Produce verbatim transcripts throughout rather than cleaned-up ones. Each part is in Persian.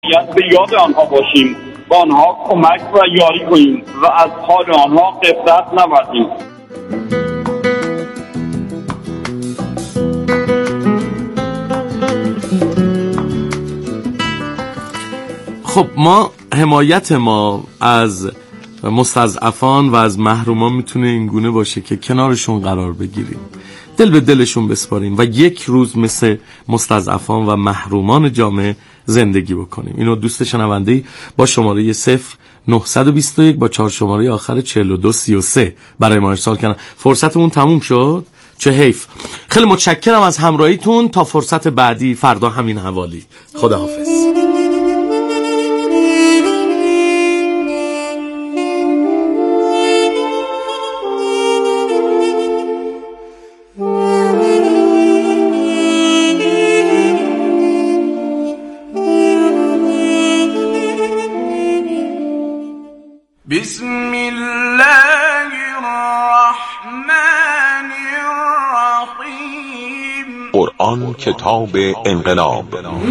به یاد آنها باشیم، با آنها کمک و یاری کنیم و از حال آنها غفلت نورزیم. خب ما حمایت ما از مستضعفان و از محرومان میتونه اینگونه باشه که کنارشون قرار بگیریم، دل به دلشون بسپاریم و یک روز مثل مستضعفان و محرومان جامعه زندگی بکنیم. اینو دوست شنونده‌ای با شماره صفر نهصد و بیست و یک با چهار شماره آخر چهل و دو سی و سه برای ما ارسال کردن. فرصتمون تموم شد، چه حیف. خیلی متشکرم از همراهیتون، تا فرصت بعدی فردا همین حوالی. خداحافظ. بسم الله الرحمن الرحیم. قرآن کتاب انقلاب.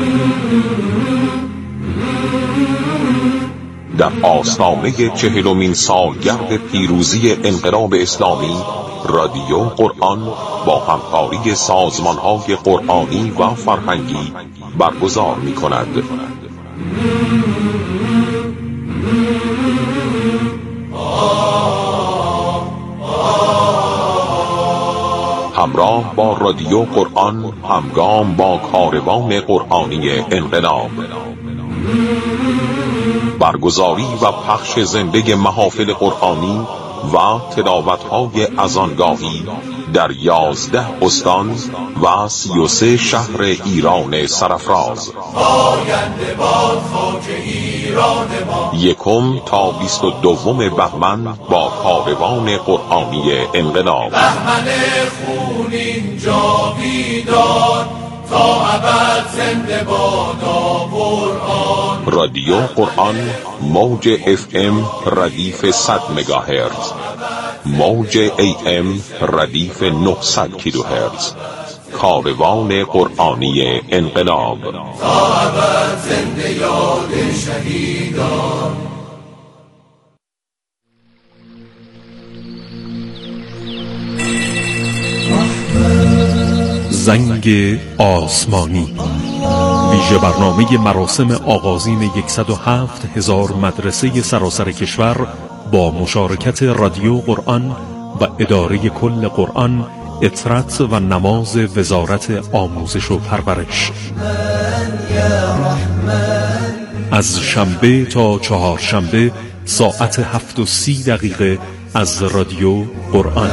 در آستانه چهلمین سالگرد پیروزی انقلاب اسلامی، رادیو قرآن با همکاری سازمان‌های قرآنی و فرهنگی برگزار می‌کند. همراه با رادیو قرآن، همگام با کاروان قرآنی انقلاب، برگزاری و پخش زنده محافل قرآنی و تلاوت‌های اذانگاهی در یازده استان و سی و سه شهر ایران سرافراز. آینده باد خاک ایران ما. یکم تا بیست و دوم بهمن با کاروان قرآنی انقلاب. بهمن خونین جاویدان، تا ابد زنده بادا قرآن. رادیو قرآن موج اف ام ردیف صد مگاهرتز، موج ای ام ردیف نهصد کیلوهرتز. کاروان قرآنی انقلاب، تا ابد زنده یاد شهیدان. زنگ آسمانی، ویژه برنامه مراسم آغازین صد و هفت هزار مدرسه سراسر کشور با مشارکت رادیو قرآن و اداره کل قرآن، اطرت و نماز وزارت آموزش و پرورش. از شنبه تا چهارشنبه ساعت هفت و سی دقیقه از رادیو قرآن.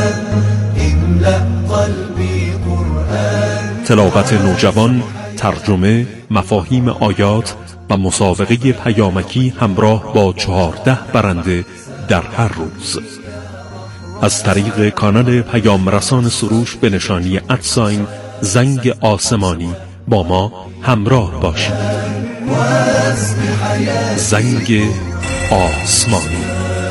تلاوت نوجوان، ترجمه، مفاهیم آیات و مسابقه پیامکی همراه با چهارده برنده در هر روز. از طریق کانال پیام رسان سروش به نشانی ادساین زنگ آسمانی با ما همراه باشید. زنگ آسمانی.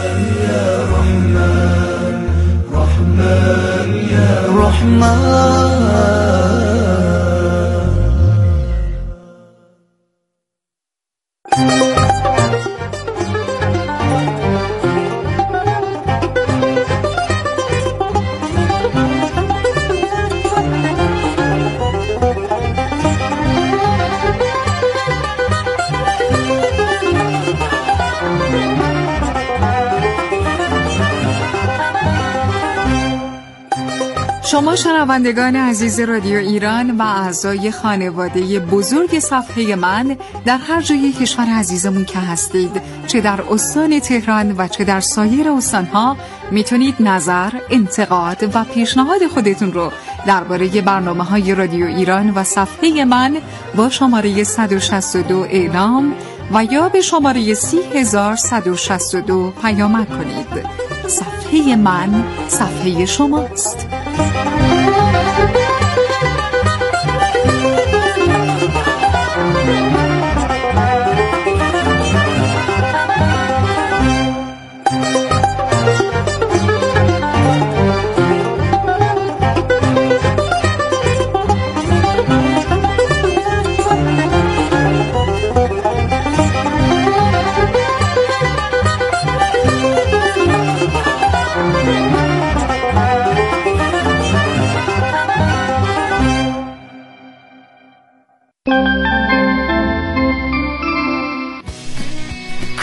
شما شنوندگان عزیز رادیو ایران و اعضای خانواده بزرگ صفحه من در هر جای کشور عزیزمون که هستید، چه در استان تهران و چه در سایر استانها، میتونید نظر، انتقاد و پیشنهاد خودتون رو درباره برنامه‌های رادیو ایران و صفحه من با شماره صد و شصت و دو اعلام و یا به شماره سی هزار صد و شصت و دو پیامک کنید. صفحه من صفحه شماست.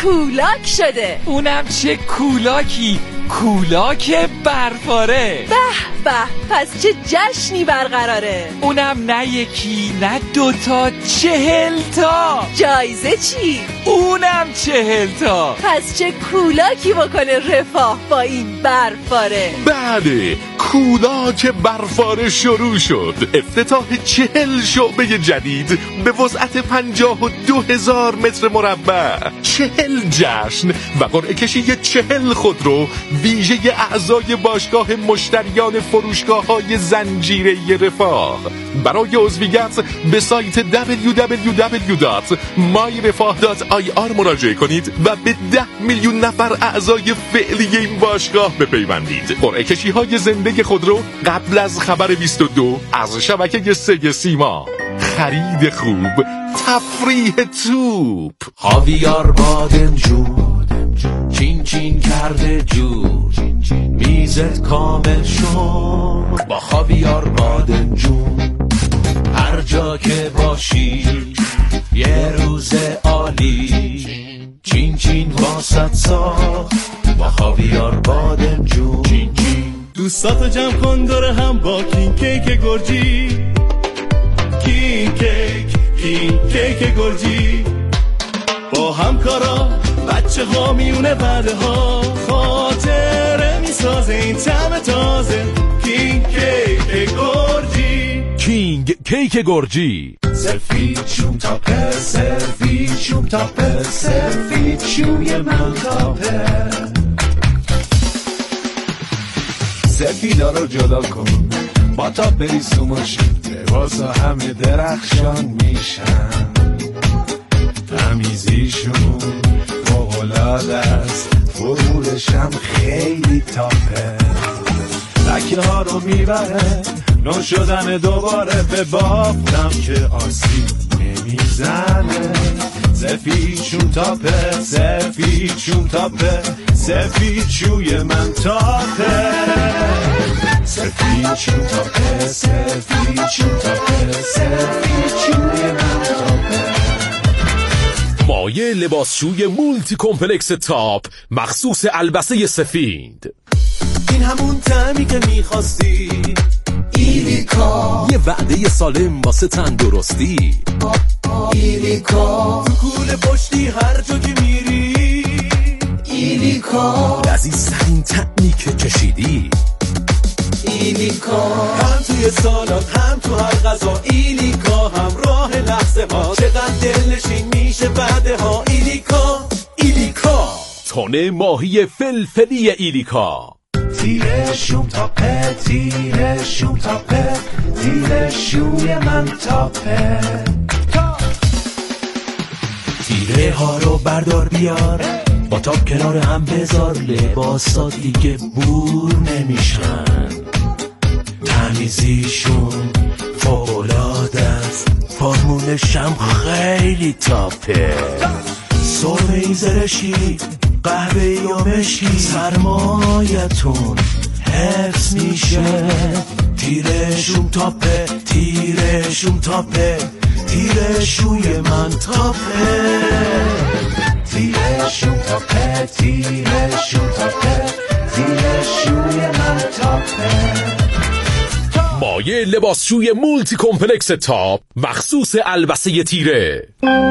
کولاک شده. اونم چه کولاکی؟ کولاک برفاره. به به، پس چه جشنی برقراره. اونم نه یکی نه دوتا، چهل تا. جایزه چی؟ اونم چهل تا. پس چه کولاکی بکنه رفاه با این برفاره. بله، کولاک برفاره شروع شد. افتتاح چهل شعبه جدید به وسعت پنجاه و دو هزار متر مربع، چهل جشن و قرعه کشی چهل خودرو ویژه اعضای باشگاه مشتریان فروشگاه های زنجیره رفاه. برای عضویت به سایت دبلیو دبلیو دبلیو دات مای رفاه دات آی آر مراجعه کنید و به ده میلیون نفر اعضای فعلی این باشگاه بپیوندید. قرعه کشی های زنده خودرو قبل از خبر بیست و دو از شبکه سه سیما. خرید خوب، تفریح توپ. خاویار بادمجون چین چین کرده جور، میزت کامل شد با خاویار بادمجون. هر جا که باشی یه روز عالی، چین چین واسط ساخت با خاویار بادمجون. چین چین دوستاتو جمع کن دور هم با کین کیک گرجی. کین کیک کین کیک گرجی، با همکارا بچه ها میونه بعده ها، خاطره میسازه این طعم تازه. کینگ کیک گرجی. کینگ کیک گرجی. سفید شوم تاپه، سفید شوم تاپه، سفید شوی من تاپه. سفیدا رو جدا کن با تا بریسو ماشین، لباسا همه درخشان میشن. تمیزیشون فوق‌العاده است، فرورشم خیلی تاپه. لکه ها رو میبره نو شدن دوباره، به بافتم که آسیب نمیزنه. سفید شون تاپه، سفید شون تاپه، سفید شوی من تاپه. سفید شون تاپه، سفید شون تاپه، سفید شوی من تاپه. مایه لباسشوی مولتی کمپلکس تاپ مخصوص البسه سفید. این همون طعمی که میخواستی، ایلیکا. یه وعده سالم واسه تندرستی، ایلیکا. تو کوله پشتی هر جا که میری، ایلیکا. لذیذترین طعمی که چشیدی، ایلیکا. هم توی سالات هم تو هر غذا، ایلیکا. همراه لحظه ها چقدر دلنشین میشه بعده ها. ایلیکا ایلیکا. تن ماهی فلفلی ایلیکا. تیره شوم تاپه، تیره شوم تاپه، تیره شوی من تاپه. تیره ها رو بردار بیار، با تاپ کنار هم بذار، لباسا دیگه بور نمیشن. تمیزیشون فوق‌العاده است، فرمولشم خیلی تاپه. سرمه‌ای زرشی، قهوه‌ای و مشکی، سرمایتون حفظ میشه. تیرشون تاپه، تیرشون تاپه، تیرشوی من تاپه. تیرشون تاپه، تیرشون تاپه، تیرشوی من تاپه. مایه لباسشوی مولتی کمپلکس تاپ مخصوص البسه تیره.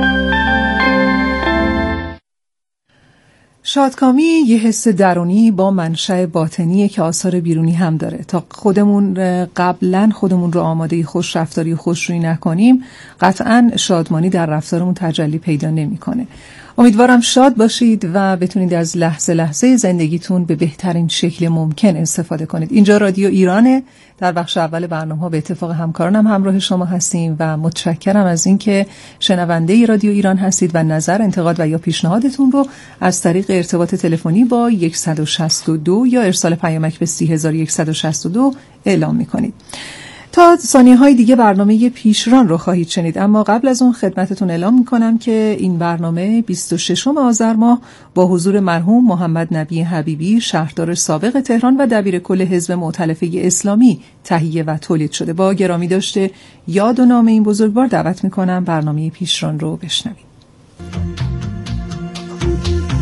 شادکامی یه حس درونی با منشأ باطنیه که آثار بیرونی هم داره. تا خودمون قبلا خودمون رو آماده خوش رفتاری و خوشرویی نکنیم، قطعا شادمانی در رفتارمون تجلی پیدا نمی‌کنه. امیدوارم شاد باشید و بتونید از لحظه لحظه زندگیتون به بهترین شکل ممکن استفاده کنید. اینجا رادیو ایرانه. در بخش اول برنامه به اتفاق همکارانم همراه شما هستیم و متشکرم از اینکه شنونده رادیو ایران هستید و نظر، انتقاد و یا پیشنهادتون رو از طریق ارتباط تلفنی با صد و شصت و دو یا ارسال پیامک به سی هزار و صد و شصت و دو اعلام می‌کنید. تا ثانیه های دیگه برنامه پیشران رو خواهید شنید، اما قبل از اون خدمتتون اعلام میکنم که این برنامه بیست و ششم آذر ماه با حضور مرحوم محمد نبی حبیبی، شهردار سابق تهران و دبیر کل حزب مؤتلفه اسلامی تهیه و تولید شده. با گرامی داشته یاد و نام این بزرگوار دعوت میکنم برنامه پیشران رو بشنوید.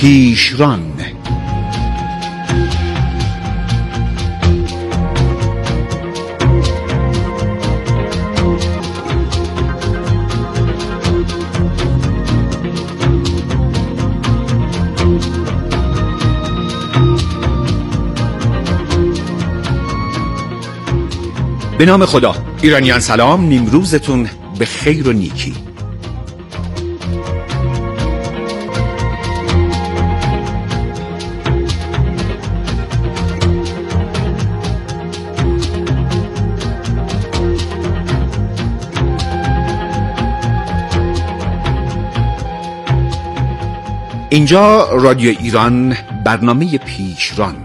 پیشران. به نام خدا. ایرانیان سلام، نیمروزتون به خیر و نیکی. اینجا رادیو ایران، برنامه پیشران.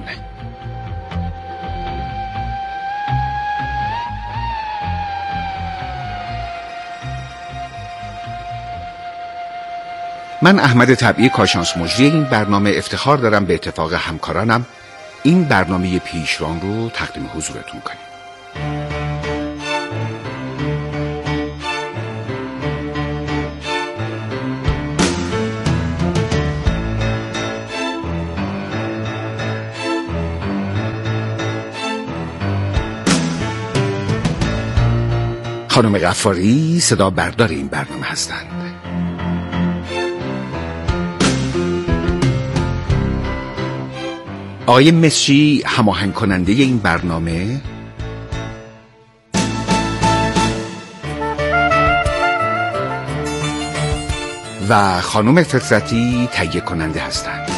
من احمد طبعی، کارشناس مجری این برنامه، افتخار دارم به اتفاق همکارانم این برنامه پیشران رو تقدیم حضورتون کنیم. خانم غفاری صدا بردار این برنامه هستند. آقای مصری هماهنگ کننده این برنامه، و خانم فطرتی تهیه کننده هستند.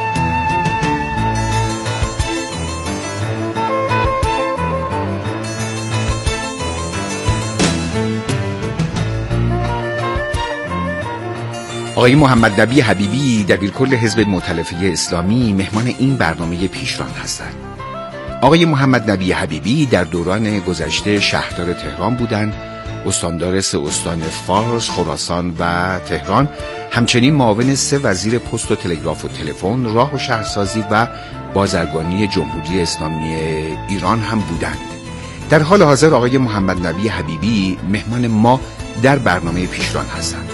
آقای محمد نبی حبیبی دبیرکل حزب مؤتلفه اسلامی مهمان این برنامه پیشران هستند. آقای محمد نبی حبیبی در دوران گذشته شهردار تهران بودند، استاندار سه استان فارس، خراسان و تهران، همچنین معاون سه وزیر پست و تلگراف و تلفن، راه و شهرسازی و بازرگانی جمهوری اسلامی ایران هم بودند. در حال حاضر آقای محمد نبی حبیبی مهمان ما در برنامه پیشران هستند.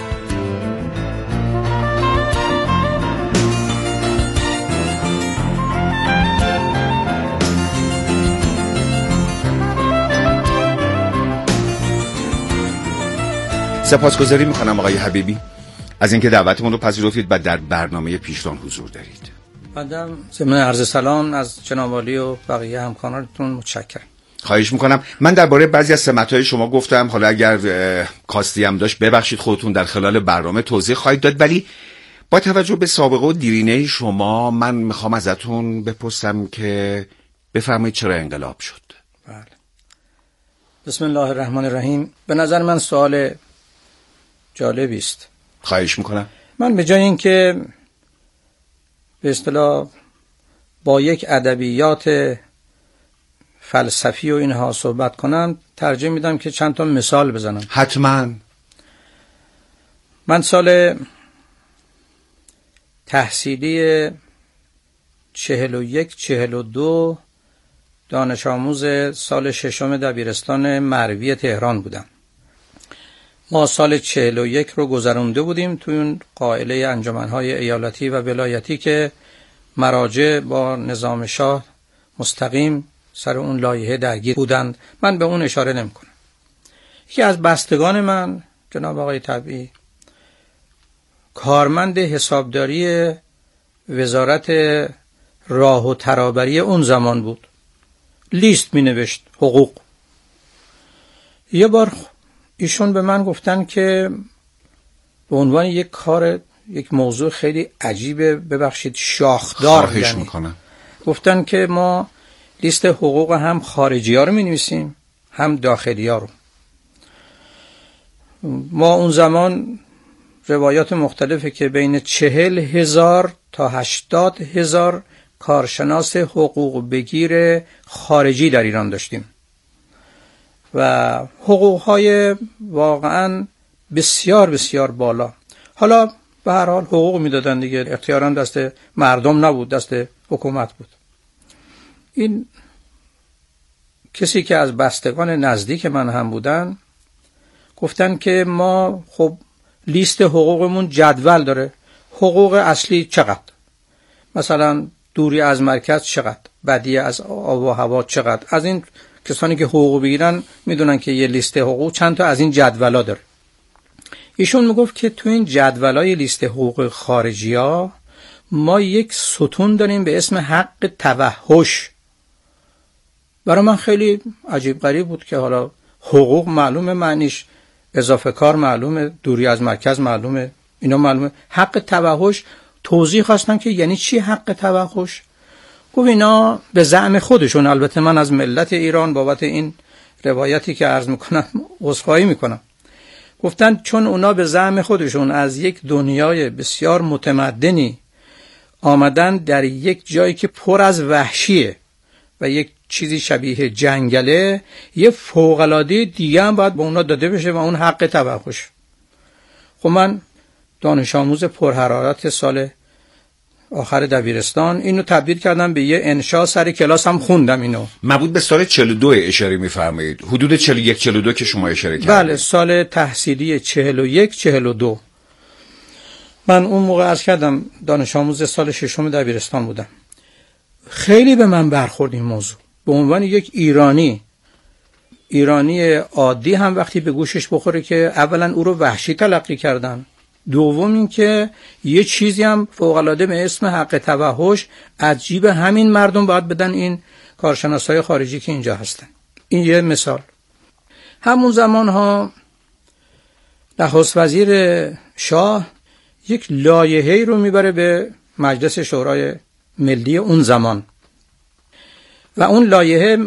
سپاسگزاری میکنم آقای حبیبی از اینکه دعوتمون رو پذیرفتید و در برنامه پیشران حضور دارید. بعدم ضمن عرض سلام از جناب عالی و بقیه همکارانتون متشکرم. خواهش میکنم. من درباره بعضی از سمت‌های شما گفتم، حالا اگر کاستی هم داشت ببخشید، خودتون در خلال برنامه توضیح خواهید داد، ولی با توجه به سابقه و دیرینه شما من میخوام ازتون بپرسم که بفرمایید چرا انقلاب شد؟ بله. بسم الله الرحمن الرحیم. به نظر من سوال جالبی است. خواهش میکنم. من به جای اینکه به اصطلاح با یک ادبیات فلسفی و اینها صحبت کنم، ترجیح میدم که چند تا مثال بزنم. حتما. من سال تحصیلی چهل و یک چهل و دو دانش آموز سال ششم دبیرستان مروی تهران بودم. ما سال چهل و یک رو گذرونده بودیم توی اون قائله انجمنهای ایالتی و ولایتی که مراجع با نظام شاه مستقیم سر اون لایحه درگیر بودند. من به اون اشاره نمی کنم. یکی از بستگان من جناب آقای طبعی کارمند حسابداری وزارت راه و ترابری اون زمان بود. لیست می نوشت حقوق. یه بار ایشون به من گفتن که به عنوان یک کار، یک موضوع خیلی عجیبه، ببخشید شاخدار، خواهش یعنی میکنم، گفتن که ما لیست حقوق هم خارجی ها رو می نویسیم هم داخلی ها رو. ما اون زمان روایات مختلفه که بین چهل هزار تا هشتاد هزار کارشناس حقوق بگیر خارجی در ایران داشتیم و حقوقهای واقعا بسیار بسیار بالا. حالا به هر حال حقوق میدادن دیگه، اختیاراً دست مردم نبود، دست حکومت بود. این کسی که از بستگان نزدیک من هم بودن گفتن که ما خب لیست حقوقمون جدول داره، حقوق اصلی چقدر؟ مثلا دوری از مرکز چقدر، بدی از آب و هوا چقدر. از این کسانی که حقوق بگیرن میدونن که یه لیست حقوق چند تا از این جدولا داره. ایشون میگفت که تو این جدولای لیست حقوق خارجی‌ها ما یک ستون داریم به اسم حق توحش. برای من خیلی عجیب غریب بود که حالا حقوق معلومه معنیش، اضافه کار معلومه، دوری از مرکز معلومه، اینا معلومه. حق توحش توضیح خواستم که یعنی چی حق توحش؟ گفت اینا به زعم خودشون، البته من از ملت ایران بابت این روایتی که عرض میکنم عذرخواهی میکنم، گفتن چون اونا به زعم خودشون از یک دنیای بسیار متمدنی آمدن در یک جایی که پر از وحشیه و یک چیزی شبیه جنگله، یه فوق‌العاده دیگه هم باید به اونا داده بشه و اون حق توحش. خب من دانش آموز پرحرارت سال آخر دبیرستان اینو تبدیل کردم به یه انشا، سر کلاس هم خوندم اینو. مربوط به سال چهل و دو اشاره می‌فرمایید، حدود چهل و یک چهل و دو که شما اشاره کردید. بله، سال تحصیلی چهل و یک چهل و دو. من اون موقع عرض کردم دانش آموز سال ششم دبیرستان بودم. خیلی به من برخورد این موضوع. به عنوان یک ایرانی ایرانی عادی هم وقتی به گوشش بخوره که اولا او رو وحشی تلقی کردن، دوم این که یه چیزی هم فوق‌العاده به اسم حق توحش از جیب همین مردم باید بدن این کارشناسای خارجی که اینجا هستن. این یه مثال. همون زمان ها نخست وزیر شاه یک لایحه‌ای رو میبره به مجلس شورای ملی اون زمان و اون لایحه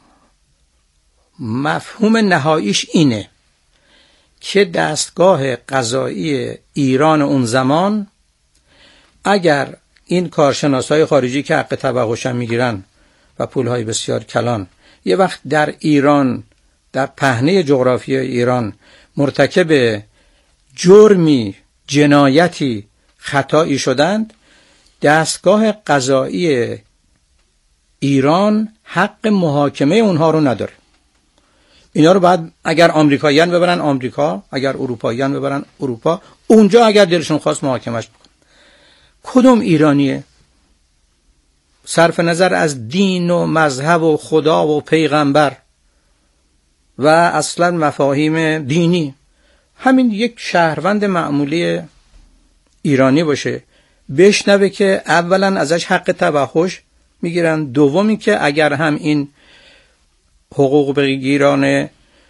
مفهوم نهاییش اینه که دستگاه قضایی ایران اون زمان اگر این کارشناسای خارجی که حق توحش هم میگیرن و پولهای بسیار کلان یه وقت در ایران، در پهنه جغرافیای ایران مرتکب جرمی، جنایتی، خطایی شدند، دستگاه قضایی ایران حق محاکمه اونها رو نداره. اینا رو بعد اگر آمریکاییان ببرن آمریکا، اگر اروپاییان ببرن اروپا، اونجا اگر دلشون خواست محاکمش بکن. کدوم ایرانیه؟ صرف نظر از دین و مذهب و خدا و پیغمبر و اصلا مفاهیم دینی، همین یک شهروند معمولی ایرانی باشه بشنوه که اولا ازش حق توحش میگیرن، دومی که اگر هم این حقوق بگیران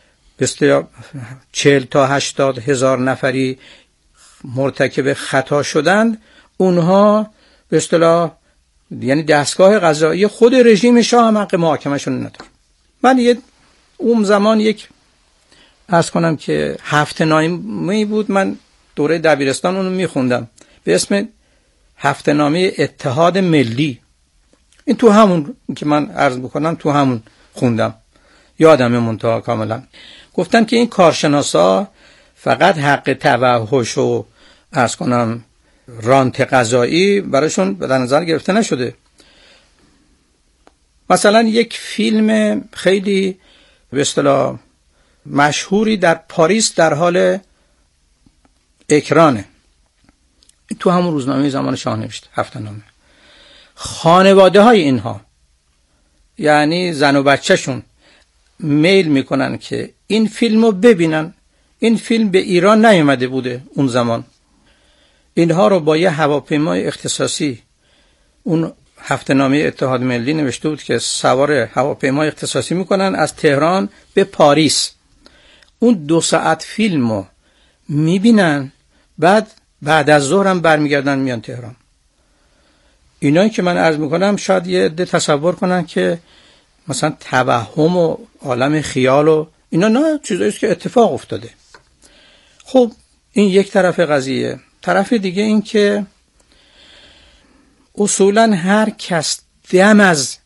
چهل تا هشتاد هزار نفری مرتکب خطا شدند، اونها به اصطلاح یعنی دستگاه قضایی خود رژیم شاه هم حق محاکمهشون نداره. من یه اون زمان یک عرض کنم که هفته نامه‌ای بود، من دوره دبیرستان اونو میخوندم به اسم هفته نامه اتحاد ملی. این تو همون که من عرض بکنم تو همون خوندم، یادمه منتها کاملا. گفتن که این کارشناسا فقط حق توحش و عرض کنم رانت قضایی براشون به نظر گرفته نشده. مثلا یک فیلم خیلی به اصطلاح مشهوری در پاریس در حال اکرانه، تو همون روزنامه زمان شاه نوشته، هفته نامه. خانواده های اینها یعنی زن و بچهشون میل میکنن که این فیلم رو ببینن. این فیلم به ایران نیامده بوده اون زمان، اینها رو با یه هواپیمای اختصاصی، اون هفته نامه اتحاد ملی نوشته بود که سوار هواپیمای اختصاصی میکنن از تهران به پاریس. اون دو ساعت فیلم رو میبینن، بعد بعد از ظهر هم برمیگردن میان تهران. اینایی که من عرض میکنم شاید یه عده تصور کنن که مثلا توهم و عالم خیال و اینا، نه، چیزاییست که اتفاق افتاده. خب این یک طرف قضیه. طرف دیگه این که اصولا هر کس دم از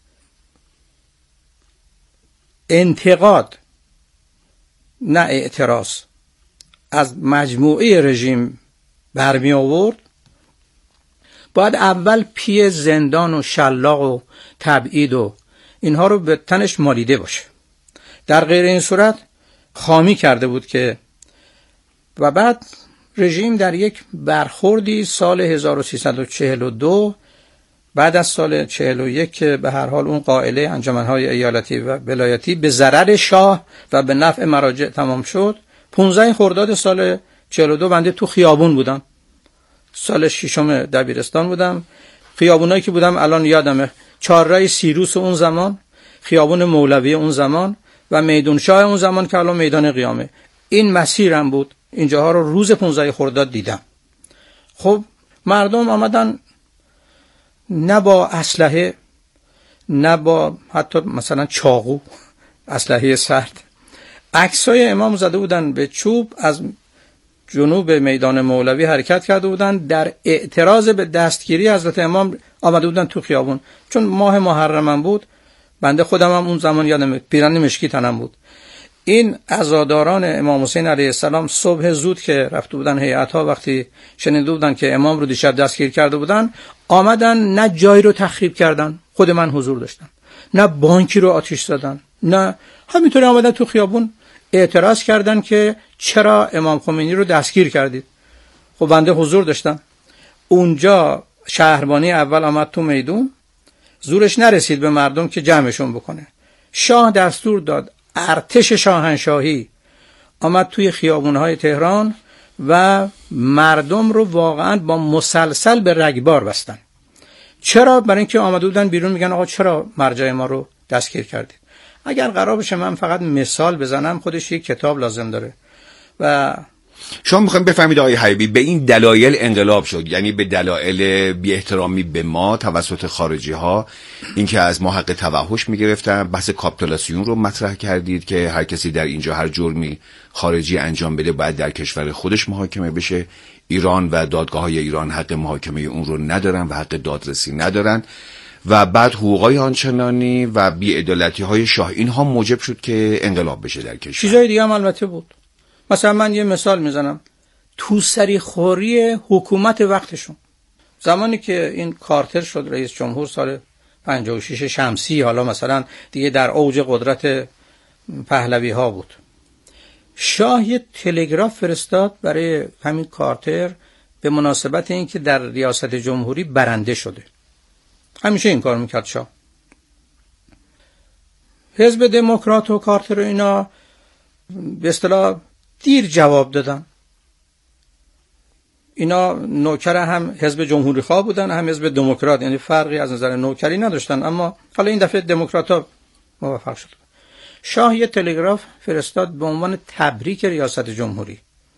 انتقاد نه اعتراض از مجموعه رژیم برمی آورد، باید اول پی زندان و شلاق و تبعید و اینها رو به تنش مالیده باشه. در غیر این صورت خامی کرده بود که و بعد رژیم در یک برخوردی سال هزار و سیصد و چهل و دو بعد از سال چهل و یک که به هر حال اون قائله انجمنهای ایالتی و ولایتی به ضرر شاه و به نفع مراجع تمام شد، پانزده خرداد سال چهل و دو بنده تو خیابون بودم. سال ششم دبیرستان بودم. خیابونایی که بودم الان یادمه، چهارراه سیروس اون زمان، خیابون مولوی اون زمان و میدان شاه اون زمان که الان میدان قیامه. این مسیرم بود. اینجاها رو روز پانزده خرداد دیدم. خب مردم آمدن نه با اسلحه، نه با حتی مثلا چاقو، اسلحه سرد، عکسای امام زده بودن به چوب، از جنوب میدان مولوی حرکت کرده بودن در اعتراض به دستگیری حضرت امام. آمده بودن تو خیابون. چون ماه محرم بود، بنده خودم هم اون زمان یادم پیرن مشکی تنم بود. این عزاداران امام حسین علیه السلام صبح زود که رفته بودن هیئت‌ها، وقتی شنیده بودن که امام رو دیشب دستگیر کرده بودن، آمدن نه جایی رو تخریب کردن، خود من حضور داشتم، نه بانکی رو آتش زدن، نه همینطوری آمدن تو خیابون اعتراض کردن که چرا امام خمینی رو دستگیر کردید. خب بنده حضور داشتم. اونجا شهربانی اول آمد تو میدون، زورش نرسید به مردم که جمعشون بکنه. شاه دستور داد ارتش شاهنشاهی آمد توی خیابونهای تهران و مردم رو واقعا با مسلسل به رگبار بستن. چرا؟ برای اینکه آمده بودن بیرون میگن آقا چرا مرجع ما رو دستگیر کردید. اگر قرار بشه من فقط مثال بزنم، خودش یک کتاب لازم داره. و شما میخوایم بفهمید آقای حبیبی به این دلایل انقلاب شد، یعنی به دلایل بی احترامی به ما توسط خارجی ها، اینکه از ما حق توحش میگرفتن. بحث کاپیتولاسیون رو مطرح کردید که هر کسی در اینجا هر جرمی خارجی انجام بده باید در کشور خودش محاکمه بشه. ایران و دادگاه های ایران حق محاکمه اون رو ندارن و حق دادرسی ندارن. و بعد حقوقای آنچنانی و بی‌عدالتی های شاه، اینها موجب شد که انقلاب بشه در کشور. چیزای دیگه هم البته بود. مثلا من یه مثال میزنم، تو سری خوری حکومت وقتشون. زمانی که این کارتر شد رئیس جمهور سال پنجاه و شش شمسی، حالا مثلا دیگه در اوج قدرت پهلوی ها بود، شاه یه تلگراف فرستاد برای همین کارتر به مناسبت اینکه در ریاست جمهوری برنده شده. همیشه این کار میکرد شاه. حزب دموکرات و کارتر و اینا به اصطلاح دیر جواب دادن. اینا نوکر هم حزب جمهوری خواه بودن هم حزب دموکرات، یعنی فرقی از نظر نوکری نداشتن. اما حالا این دفعه دموکرات‌ها موفق شد. شاه یه تلگراف فرستاد به عنوان تبریک ریاست جمهوری.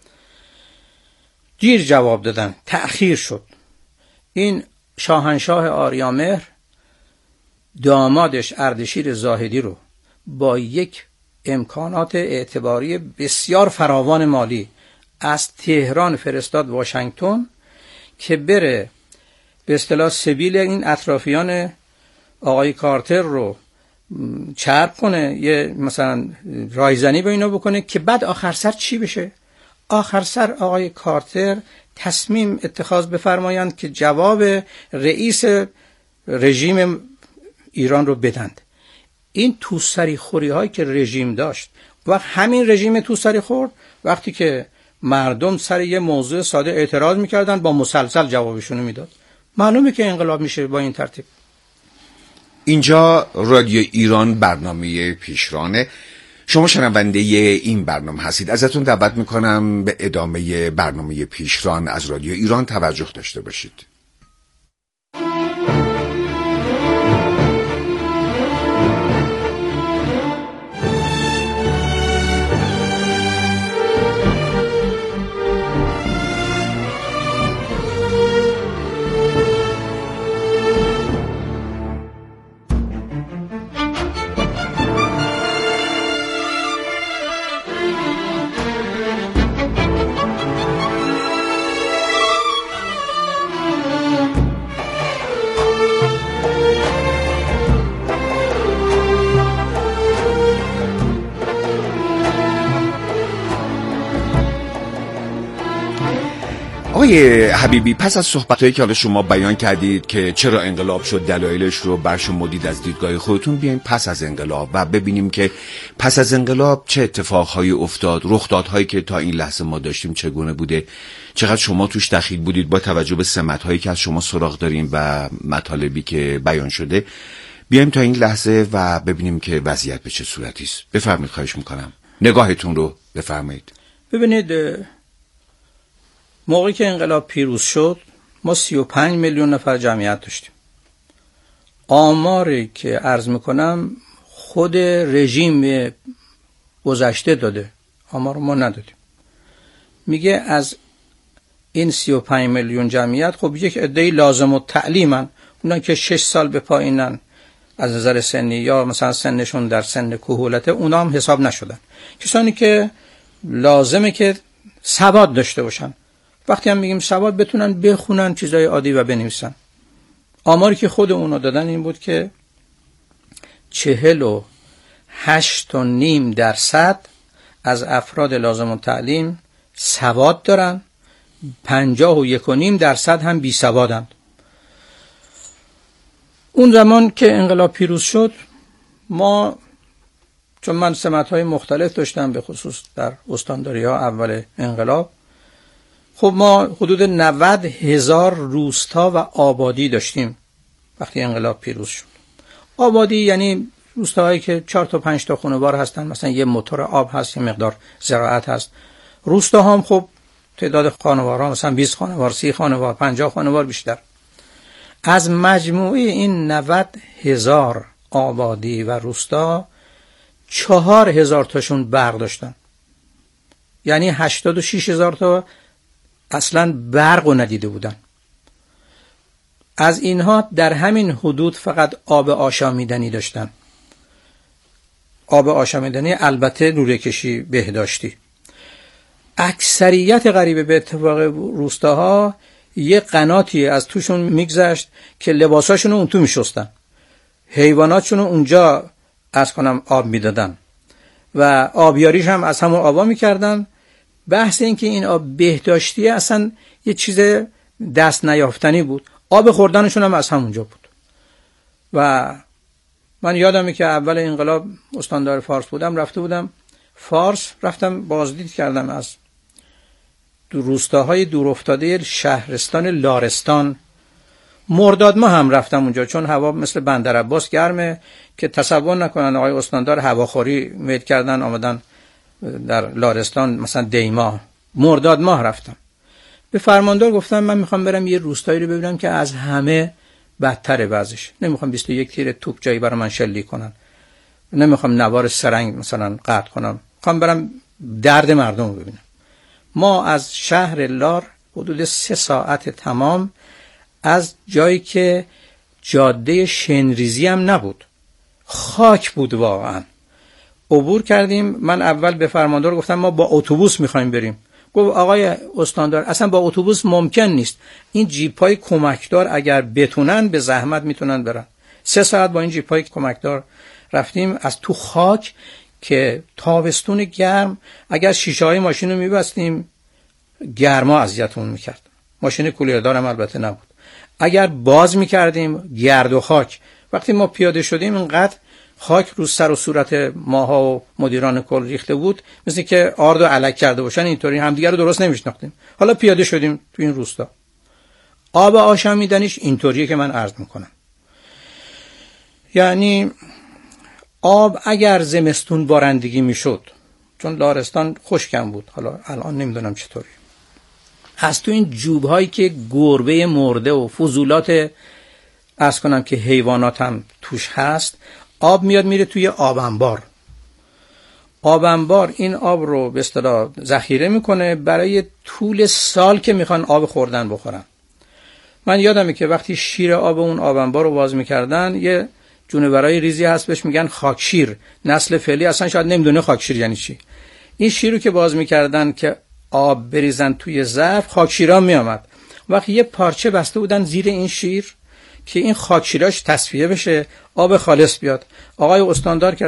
دیر جواب دادن، تأخیر شد. این شاهنشاه آریامهر دامادش اردشیر زاهدی رو با یک امکانات اعتباری بسیار فراوان مالی از تهران فرستاد واشنگتن که بره به اصطلاح سبیل این اطرافیان آقای کارتر رو چرب کنه، یه مثلا رایزنی به اینا بکنه که بعد آخر سر چی بشه؟ آخر سر آقای کارتر تصمیم اتخاذ بفرمایند که جواب رئیس رژیم ایران رو بدند. این توسری خوری هایی که رژیم داشت و همین رژیم توسری خورد وقتی که مردم سر یه موضوع ساده اعتراض میکردن با مسلسل جوابشونو میداد. معلومه که انقلاب میشه با این ترتیب. اینجا رادیو ایران برنامه پیشرانه، شما شنونده این برنامه هستید. ازتون دعوت میکنم به ادامه برنامه پیشران از رادیو ایران توجه داشته باشید. آقای حبیبی، پس از صحبتایی که حالا شما بیان کردید که چرا انقلاب شد، دلایلش رو برشمردید از دیدگاه خودتون، بیایم پس از انقلاب و ببینیم که پس از انقلاب چه اتفاقهایی افتاد، رخدادهایی که تا این لحظه ما داشتیم چگونه بوده، چقدر شما توش دخیل بودید با توجه به سمت‌هایی که از شما سراغ داریم و مطالبی که بیان شده. بیایم تا این لحظه و ببینیم که وضعیت به چه صورتی است. بفرمایید، خواهش میکنم نگاهتون رو بفرمایید. ببینید، موقعی که انقلاب پیروز شد ما سی و پنج میلیون نفر جمعیت داشتیم. آماری که عرض میکنم خود رژیم گذشته داده، آمار ما ندادیم. میگه از این سی و پنج میلیون جمعیت خب یک عده‌ای لازم التعلیمن، اونان که شش سال به پایینن از نظر سنی یا مثلا سنشون در سن کهولته، اونا هم حساب نشدن. کسانی که لازمه که سواد داشته باشن، وقتی هم میگیم سواد بتونن بخونن چیزای عادی و بنویسن. آماری که خود اونا دادن این بود که چهل و هشت و نیم درصد از افراد لازم التعلیم سواد دارن، پنجاه و یک و نیم درصد هم بی سوادند. اون زمان که انقلاب پیروز شد، ما چون من سمت‌های مختلف داشتم، به خصوص در استانداری ها اول انقلاب، خب ما حدود نود هزار روستا و آبادی داشتیم وقتی انقلاب پیروز شد. آبادی یعنی روستاهایی که چهار تا پنج تا خانوار هستن، مثلا یه موتور آب هست، یه مقدار زراعت هست. روستا هم خب تعداد خانوارها مثلا بیست خانوار، سی خانوار، پنجاه خانوار بیشتر. از مجموعه این نود هزار آبادی و روستا چهار هزار تاشون برق داشتن، یعنی هشتاد و شش هزار تا اصلا برق رو ندیده بودن. از اینها در همین حدود فقط آب آشامیدنی داشتن. آب آشامیدنی البته لوله کشی بهداشتی. اکثریت غریبه به اتفاق روستاها یه قناتی از توشون میگذشت که لباساشون اون تو میشستن، حیواناتشون اونجا از کنم آب میدادن و آبیاریش هم از همون آبا میکردن. بحث این که این آب بهداشتیه اصلا یه چیز دست نیافتنی بود. آب خوردنشون هم از همونجا بود. و من یادمه که اول انقلاب استاندار فارس بودم، رفته بودم فارس، رفتم بازدید کردم از دو روستاهای دورافتاده شهرستان لارستان. مرداد ما هم رفتم اونجا، چون هوا مثل بندر عباس گرمه که تصور نکنن آقای استاندار هواخوری میل کردن آمدن در لارستان مثلا دیما. مرداد ماه رفتم، به فرماندار گفتم من میخوام برم یه روستایی رو ببینم که از همه بدتره وضعش، نمیخوام بیست و یک تیر توپ جایی برای من شلیک کنن، نمیخوام نوار سرنگ مثلا قطع کنم، میخوام برم درد مردم رو ببینم. ما از شهر لار حدود سه ساعت تمام از جایی که جاده شنریزی هم نبود، خاک بود واقعا، عبور کردیم. من اول به فرماندار گفتم ما با اتوبوس میخوایم بریم. گفت آقای استاندار اصلا با اتوبوس ممکن نیست، این جیپای کمکدار اگر بتونن به زحمت میتونن برن. سه ساعت با این جیپای کمکدار رفتیم از تو خاک که تابستون گرم اگر شیشه های ماشین رو میبستیم گرما اذیتمون میکرد. ماشین کولردار هم البته نبود. اگر باز میکردیم گرد و خاک. وقتی ما پیاده شدیم اینقدر خاک رو سر و صورت ماها و مدیران کل ریخته بود مثل که آرد و علک کرده باشن، اینطوری همدیگه رو درست نمیشناختیم. حالا پیاده شدیم تو این روستا. آب آشامیدنیش اینطوریه که من عرض میکنم. یعنی آب اگر زمستون بارندگی میشد، چون لارستان خشکم بود، حالا الان نمیدونم چطوری، از تو این جوب هایی که گربه مرده و فضولات عرض کنم که حیوانات هم توش هست، آب میاد میره توی آب انبار. آب انبار این آب رو به اصطلاح ذخیره میکنه برای طول سال که میخوان آب خوردن بخورن. من یادمه که وقتی شیر آب اون آب انبار رو باز میکردن، یه جونورای ریزی هست بهش میگن خاکشیر، نسل فعلی اصلا شاید نمیدونه خاکشیر یعنی چی. این شیر رو که باز میکردن که آب بریزن توی ظرف، خاکشیرا میامد. وقتی یه پارچه بسته بودن زیر این شیر که این خاکشیراش تصفیه بشه، آب خالص بیاد. آقای استاندار که